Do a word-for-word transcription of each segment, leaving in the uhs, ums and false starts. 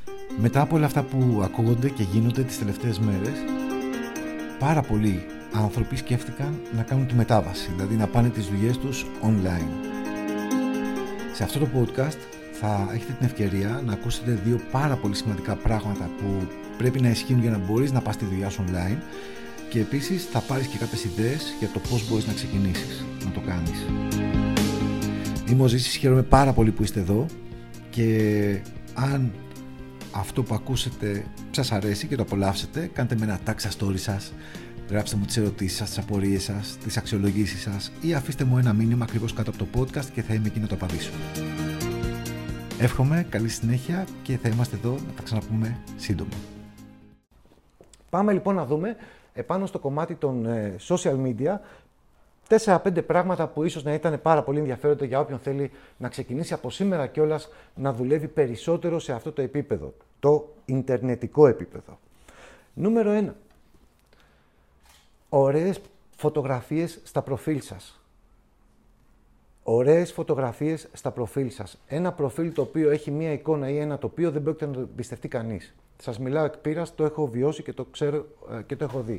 Μετά από όλα αυτά που ακούγονται και γίνονται τις τελευταίες μέρες, πάρα πολλοί άνθρωποι σκέφτηκαν να κάνουν τη μετάβαση, δηλαδή να πάνε τις δουλειές τους online. Σε αυτό το podcast θα έχετε την ευκαιρία να ακούσετε δύο πάρα πολύ σημαντικά πράγματα που πρέπει να ισχύουν για να μπορείς να πας τη δουλειά σου online, και επίσης θα πάρεις και κάποιες ιδέες για το πώς μπορείς να ξεκινήσεις να το κάνεις. Είμαι ο Ζήσης, χαίρομαι πάρα πολύ που είστε εδώ, και αν αυτό που ακούσετε σας αρέσει και το απολαύσετε, κάντε με ένα tag στα story σας, γράψτε μου τις ερωτήσεις σας, τις απορίες σας, τις αξιολογήσεις σας, ή αφήστε μου ένα μήνυμα ακριβώς κάτω από το podcast και θα είμαι εκεί να το απαντήσω. Εύχομαι καλή συνέχεια και θα είμαστε εδώ να τα ξαναπούμε σύντομα. Πάμε λοιπόν να δούμε επάνω στο κομμάτι των ε, social media τέσσερα πέντε πράγματα που ίσως να ήταν πάρα πολύ ενδιαφέροντα για όποιον θέλει να ξεκινήσει από σήμερα κιόλας να δουλεύει περισσότερο σε αυτό το επίπεδο, το ιντερνετικό επίπεδο. Νούμερο ένα. Ωραίες φωτογραφίες στα προφίλ σας. Ωραίες φωτογραφίες στα προφίλ σας. Ένα προφίλ το οποίο έχει μία εικόνα ή ένα τοπίο δεν πρόκειται να το εμπιστευτεί κανείς. Σας μιλάω εκ πείρας, το έχω βιώσει και το ξέρω και το έχω δει.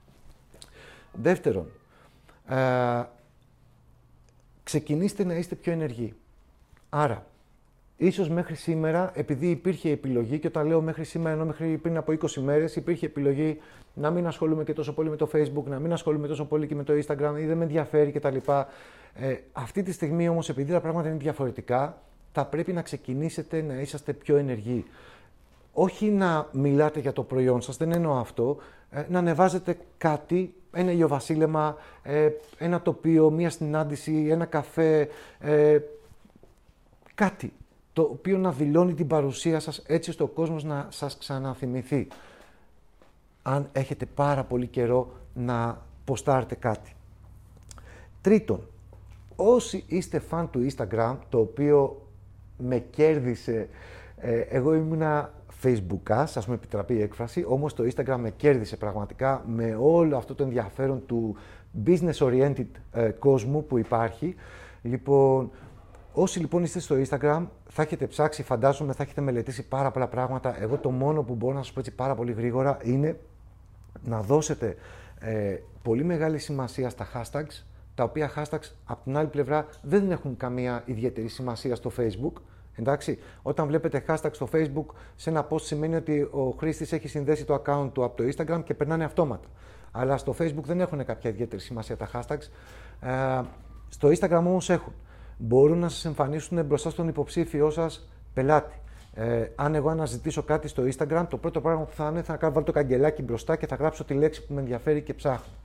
Δεύτερον, ε, ξεκινήστε να είστε πιο ενεργοί. Άρα, ίσως μέχρι σήμερα, επειδή υπήρχε επιλογή, και όταν λέω μέχρι σήμερα, ενώ μέχρι πριν από είκοσι μέρες, υπήρχε επιλογή να μην ασχολούμαι και τόσο πολύ με το Facebook, να μην ασχολούμαι τόσο πολύ και με το Instagram, ή δεν με ενδιαφέρει κτλ. Ε, αυτή τη στιγμή όμως, επειδή τα πράγματα είναι διαφορετικά, θα πρέπει να ξεκινήσετε να είσαστε πιο ενεργοί. Όχι να μιλάτε για το προϊόν σας, δεν εννοώ αυτό, ε, να ανεβάζετε κάτι, ένα ηλιοβασίλεμα, ε, ένα τοπίο, μία συνάντηση, ένα καφέ, ε, κάτι το οποίο να δηλώνει την παρουσία σας έτσι ώστε ο κόσμος να σας ξαναθυμηθεί. Αν έχετε πάρα πολύ καιρό να ποστάρετε κάτι. Τρίτον, όσοι είστε φαν του Instagram, το οποίο με κέρδισε, ε, εγώ ήμουνα Facebookάς, ας μου επιτραπεί η έκφραση, όμως το Instagram με κέρδισε πραγματικά με όλο αυτό το ενδιαφέρον του business-oriented ε, κόσμου που υπάρχει. Λοιπόν, όσοι λοιπόν είστε στο Instagram, θα έχετε ψάξει, φαντάζομαι, θα έχετε μελετήσει πάρα πολλά πράγματα. Εγώ το μόνο που μπορώ να σας πω έτσι πάρα πολύ γρήγορα είναι να δώσετε ε, πολύ μεγάλη σημασία στα hashtags, τα οποία hashtags από την άλλη πλευρά δεν έχουν καμία ιδιαίτερη σημασία στο Facebook. Εντάξει, όταν βλέπετε hashtag στο Facebook, σε ένα post σημαίνει ότι ο χρήστης έχει συνδέσει το account του από το Instagram και περνάνε αυτόματα. Αλλά στο Facebook δεν έχουν κάποια ιδιαίτερη σημασία τα hashtags. Ε, στο Instagram όμως έχουν. Μπορούν να σας εμφανίσουν μπροστά στον υποψήφιό σας πελάτη. Ε, αν εγώ αναζητήσω κάτι στο Instagram, το πρώτο πράγμα που θα είναι θα βάλω το καγκελάκι μπροστά και θα γράψω τη λέξη που με ενδιαφέρει και ψάχνω.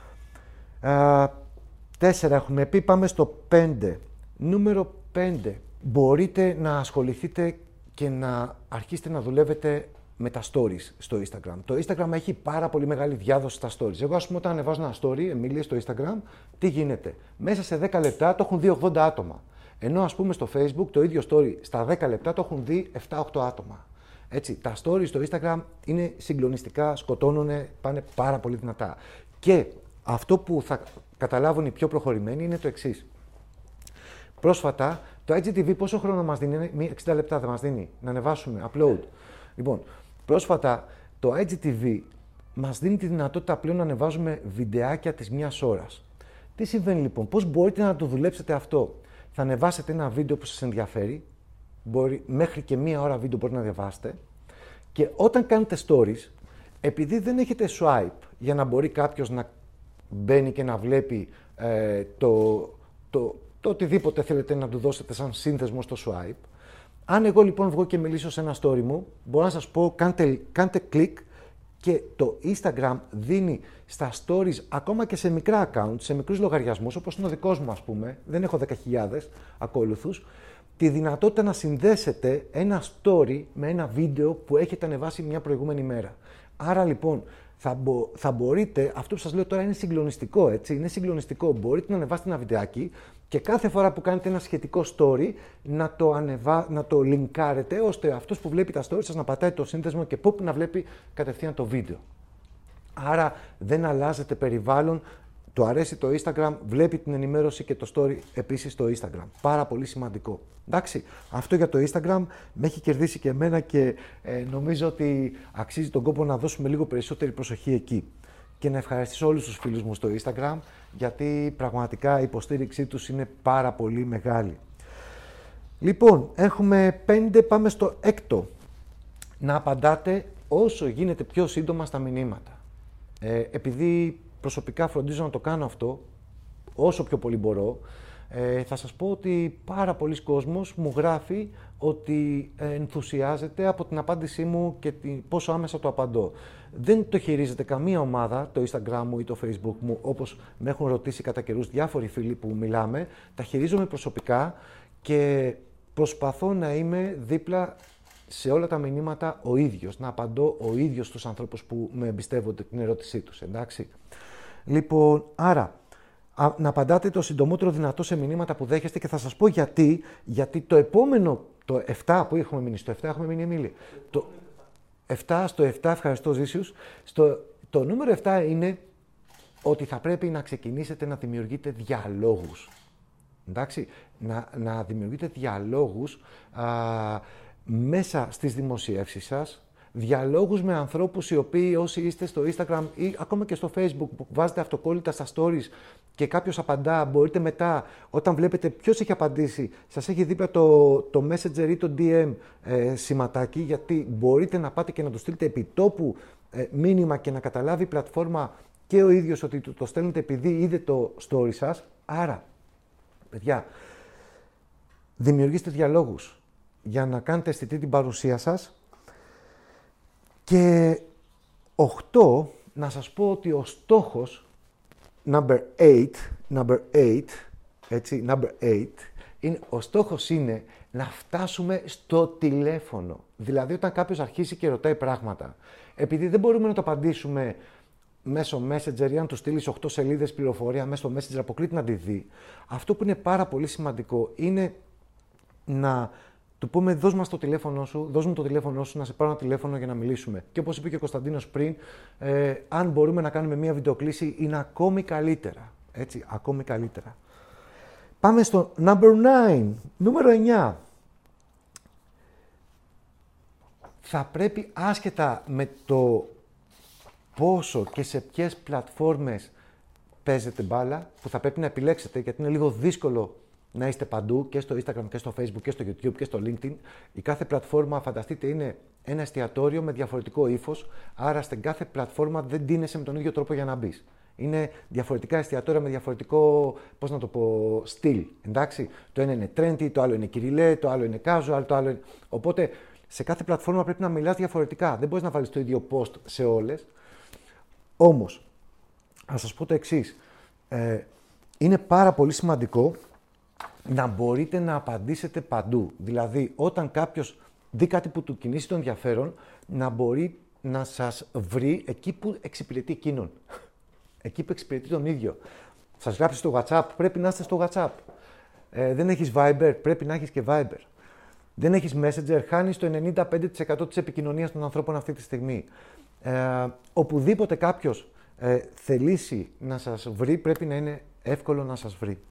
Ε, τέσσερα έχουμε πει, πάμε στο πέντε. Νούμερο πέντε. Μπορείτε να ασχοληθείτε και να αρχίσετε να δουλεύετε με τα stories στο Instagram. Το Instagram έχει πάρα πολύ μεγάλη διάδοση στα stories. Εγώ, ας πούμε, όταν ανεβάζω ένα story, Εμίλια, στο Instagram, τι γίνεται? Μέσα σε δέκα λεπτά το έχουν δει ογδόντα άτομα. Ενώ, ας πούμε, στο Facebook το ίδιο story στα δέκα λεπτά το έχουν δει επτά οκτώ άτομα. Έτσι, τα stories στο Instagram είναι συγκλονιστικά, σκοτώνουν, πάνε πάρα πολύ δυνατά. Και αυτό που θα καταλάβουν οι πιο προχωρημένοι είναι το εξής. Πρόσφατα, το άι τζι τι βι πόσο χρόνο μας δίνει? εξήντα λεπτά δεν μας δίνει να ανεβάσουμε, upload. Λοιπόν, πρόσφατα το άι τζι τι βι μας δίνει τη δυνατότητα πλέον να ανεβάζουμε βιντεάκια της μιας ώρας. Τι συμβαίνει λοιπόν, πώς μπορείτε να το δουλέψετε αυτό? Θα ανεβάσετε ένα βίντεο που σας ενδιαφέρει, μπορεί, μέχρι και μία ώρα βίντεο μπορείτε να διαβάσετε, και όταν κάνετε stories, επειδή δεν έχετε swipe για να μπορεί κάποιος να μπαίνει και να βλέπει ε, το, το, το οτιδήποτε θέλετε να του δώσετε σαν σύνδεσμο στο swipe, αν εγώ λοιπόν βγω και μιλήσω σε ένα story μου, μπορώ να σας πω κάντε, κάντε κλικ και το Instagram δίνει στα stories, ακόμα και σε μικρά accounts, σε μικρούς λογαριασμούς, όπως είναι ο δικός μου, ας πούμε, δεν έχω δέκα χιλιάδες ακόλουθους, τη δυνατότητα να συνδέσετε ένα story με ένα βίντεο που έχετε ανεβάσει μια προηγούμενη μέρα. Άρα λοιπόν θα, μπο, θα μπορείτε, αυτό που σας λέω τώρα είναι συγκλονιστικό, έτσι, είναι συγκλονιστικό, μπορείτε να ανεβάσετε ένα βιντεάκι και κάθε φορά που κάνετε ένα σχετικό story να το, ανεβα... να το linkάρετε, ώστε αυτός που βλέπει τα story σας να πατάει το σύνδεσμο και ποπ να βλέπει κατευθείαν το βίντεο. Άρα δεν αλλάζετε περιβάλλον, του αρέσει το Instagram, βλέπει την ενημέρωση και το story επίσης στο Instagram. Πάρα πολύ σημαντικό. Εντάξει, αυτό για το Instagram με έχει κερδίσει και εμένα και ε, νομίζω ότι αξίζει τον κόπο να δώσουμε λίγο περισσότερη προσοχή εκεί. Και να ευχαριστήσω όλους τους φίλους μου στο Instagram, γιατί πραγματικά η υποστήριξή τους είναι πάρα πολύ μεγάλη. Λοιπόν, έχουμε πέντε, πάμε στο έκτο. Να απαντάτε όσο γίνεται πιο σύντομα στα μηνύματα. Ε, επειδή προσωπικά φροντίζω να το κάνω αυτό, όσο πιο πολύ μπορώ, ε, θα σας πω ότι πάρα πολλοί κόσμος μου γράφει ότι ενθουσιάζεται από την απάντησή μου και πόσο άμεσα το απαντώ. Δεν το χειρίζεται καμία ομάδα, το Instagram μου ή το Facebook μου, όπως με έχουν ρωτήσει κατά καιρούς διάφοροι φίλοι που μιλάμε. Τα χειρίζομαι προσωπικά και προσπαθώ να είμαι δίπλα σε όλα τα μηνύματα ο ίδιος, να απαντώ ο ίδιος στους ανθρώπους που με εμπιστεύονται την ερώτησή τους, εντάξει. Λοιπόν, άρα, α, να απαντάτε το συντομότερο δυνατό σε μηνύματα που δέχεστε και θα σας πω γιατί, γιατί το επόμενο, το επτά που έχουμε μείνει, στο επτά έχουμε μείνει Εμίλη, το επτά, στο επτά, ευχαριστώ Ζήσιους, στο, το νούμερο επτά είναι ότι θα πρέπει να ξεκινήσετε να δημιουργείτε διαλόγους, εντάξει, να, να δημιουργείτε διαλόγους α, μέσα στις δημοσιεύσεις σας, διαλόγους με ανθρώπους οι οποίοι όσοι είστε στο Instagram ή ακόμα και στο Facebook που βάζετε αυτοκόλλητα στα stories και κάποιος απαντά, μπορείτε μετά όταν βλέπετε ποιος έχει απαντήσει, σας έχει δίπλα το, το Messenger ή το ντι εμ ε, σηματάκι, γιατί μπορείτε να πάτε και να του στείλετε επιτόπου ε, μήνυμα και να καταλάβει η πλατφόρμα και ο ίδιος ότι το, το στέλνετε επειδή είδε το story σας. Άρα, παιδιά, δημιουργήστε διαλόγους για να κάνετε αισθητή την παρουσία σας. Και οκτώ, να σας πω ότι ο στόχος number eight, number eight, έτσι, number eight, είναι, ο στόχος είναι να φτάσουμε στο τηλέφωνο. Δηλαδή όταν κάποιος αρχίσει και ρωτάει πράγματα, επειδή δεν μπορούμε να το απαντήσουμε μέσω Messenger ή αν του στείλεις οκτώ σελίδες πληροφορία μέσω Messenger, αποκλείται να τη δει. Αυτό που είναι πάρα πολύ σημαντικό είναι να του πούμε δώσ' μας το τηλέφωνο σου, δώσ' μου το τηλέφωνο σου, να σε πάρω ένα τηλέφωνο για να μιλήσουμε. Και όπως είπε και ο Κωνσταντίνος πριν, ε, αν μπορούμε να κάνουμε μία βιντεοκλήση είναι ακόμη καλύτερα. Έτσι, ακόμη καλύτερα. Πάμε στο number nine, νούμερο εννιά. Θα πρέπει άσχετα με το πόσο και σε ποιες πλατφόρμες παίζετε μπάλα, που θα πρέπει να επιλέξετε γιατί είναι λίγο δύσκολο να είστε παντού και στο Instagram και στο Facebook και στο YouTube και στο LinkedIn. Η κάθε πλατφόρμα, φανταστείτε, είναι ένα εστιατόριο με διαφορετικό ύφος, άρα στην κάθε πλατφόρμα δεν ντύνεσαι με τον ίδιο τρόπο για να μπεις. Είναι διαφορετικά εστιατόρια με διαφορετικό, πώς να το πω, στυλ, εντάξει. Το ένα είναι trendy, το άλλο είναι κυριλέ, το άλλο είναι casual, το άλλο είναι... Οπότε, σε κάθε πλατφόρμα πρέπει να μιλάς διαφορετικά. Δεν μπορείς να βάλεις το ίδιο post σε όλες. Όμως, να σας πω το εξής. Ε, είναι πάρα πολύ σημαντικό να μπορείτε να απαντήσετε παντού. Δηλαδή, όταν κάποιος δει κάτι που του κινήσει το ενδιαφέρον, να μπορεί να σας βρει εκεί που εξυπηρετεί εκείνον. Εκεί που εξυπηρετεί τον ίδιο. Σας γράψει στο WhatsApp, πρέπει να είστε στο WhatsApp. Ε, δεν έχεις Viber, πρέπει να έχεις και Viber. Δεν έχεις Messenger, χάνεις το ενενήντα πέντε τοις εκατό της επικοινωνίας των ανθρώπων αυτή τη στιγμή. Ε, οπουδήποτε κάποιος ε, θελήσει να σας βρει, πρέπει να είναι εύκολο να σας βρει.